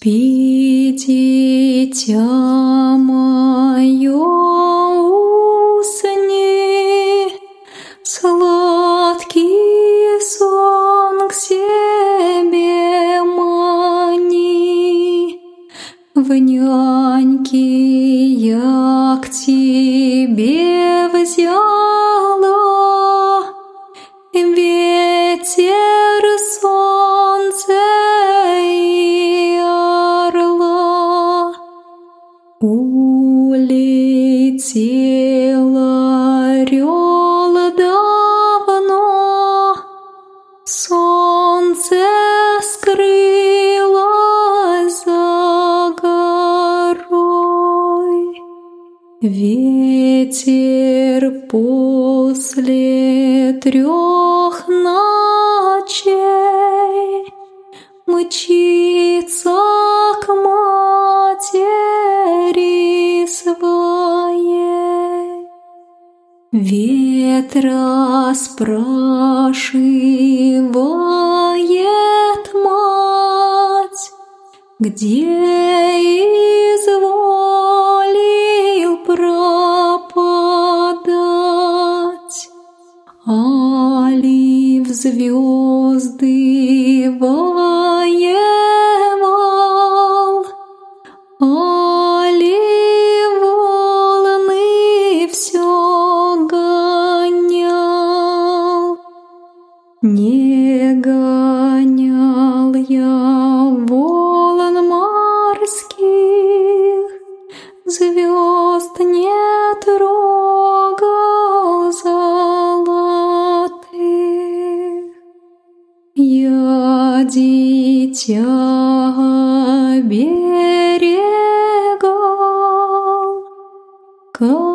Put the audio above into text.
Спи, дитя мое, усни, сладкий сон к себе мани. В няньки я к тебе взяла ветер, солнце и орла. Улетел орел давно, солнце скрылось за горой. Ветер после 3 ночей мчится к матери своей. Ветра спрашивает мать, где изволил пропадать, али в звезды воевал, али волны все гонял. Не гонял я волн морских, звезд не трогал золотых. Я дитя берегал,